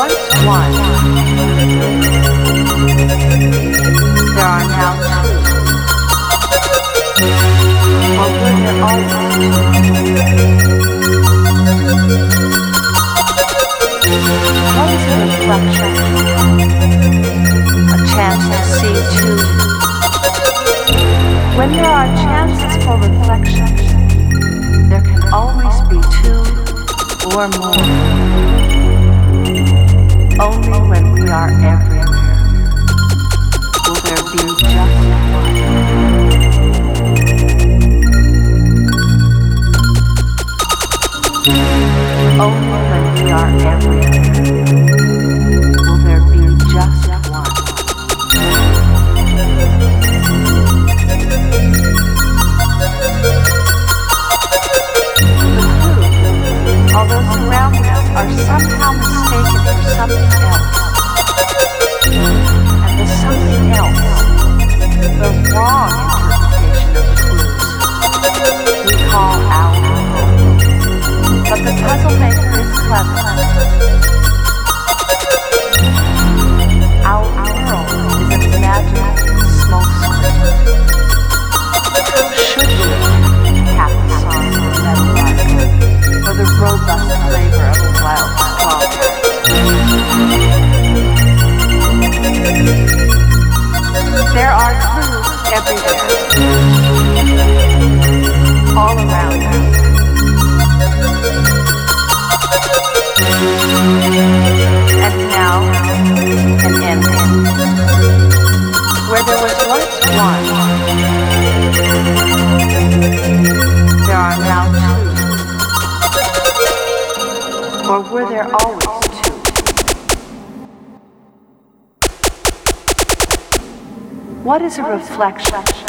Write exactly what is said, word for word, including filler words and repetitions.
once one, there are now two. Or were there always what is a reflection? A chance to see two. When there are chances for reflection, there can always be two or more. Only when we are everywhere will there be just one. Only when we are everywhere will there be just one. The clue, although surrounding us, are somehow mistaken for something else. And the something else, the wrong interpretation of the clues, we call our world. But the puzzle maker is clever. Our world is an imaginary smoke screen. How should we cap the song of a meadowlark or the robust flavor of a wild strawberry? There are clues everywhere, all around us. And now, an ending, where there was once one, there are now two. Or were there always two? What is a reflection?